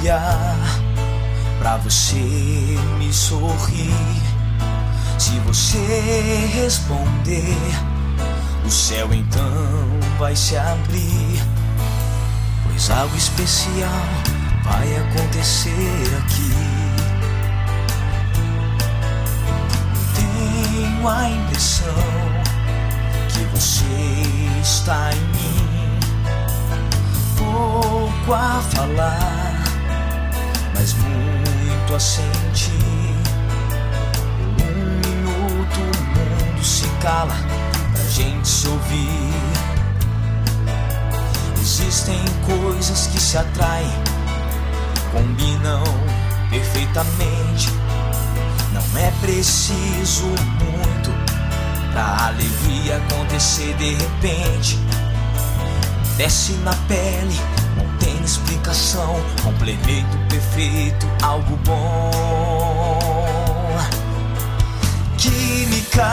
olhar pra você me sorrir. Se você responder, o céu então vai se abrir, pois algo especial vai acontecer aqui. Tenho a impressão que você está em mim, pouco a falar, mas muito a sentir. Por um minuto o mundo se cala pra gente se ouvir. Existem coisas que se atraem, combinam perfeitamente. Não é preciso muito pra alegria acontecer de repente. Desce na pele, não tem explicação, complemento perfeito, algo bom. Química,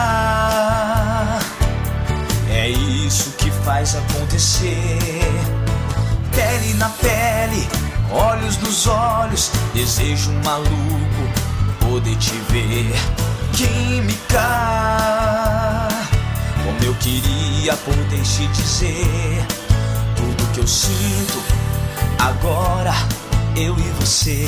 é isso que faz acontecer. Pele na pele, olhos nos olhos, desejo maluco poder te ver. Química, como eu queria poder te dizer tudo que eu sinto agora, eu e você.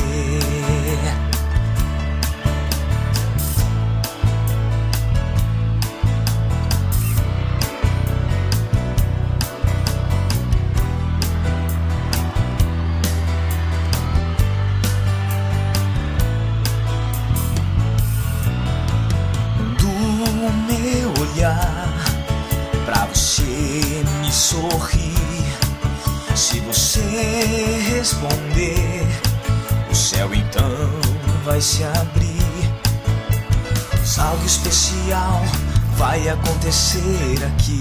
Pra você me sorrir, se você responder, o céu então vai se abrir, pois algo especial vai acontecer aqui.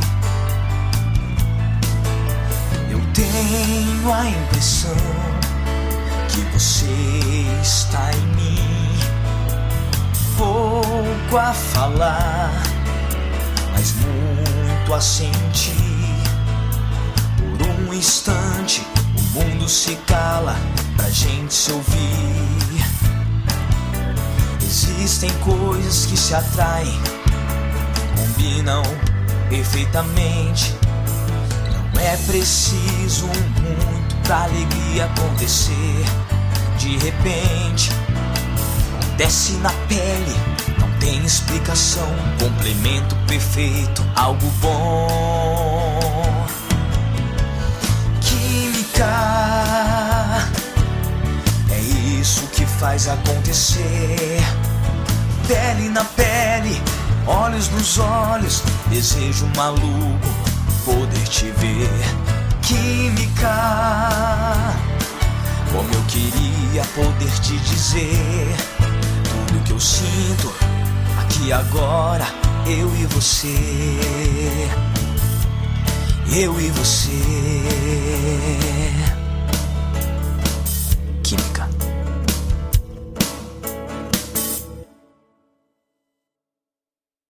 Eu tenho a impressão que você está em mim, pouco a falar, mas muito a sentir. Por um instante o mundo se cala pra gente se ouvir. Existem coisas que se atraem, combinam perfeitamente. Não é preciso muito pra alegria acontecer de repente. Desce na pele, não tem explicação, complemento perfeito, algo bom. Química, é isso que faz acontecer. Pele na pele, olhos nos olhos, desejo maluco poder te ver. Química, como eu queria poder te dizer tudo que eu sinto aqui agora, eu e você, eu e você.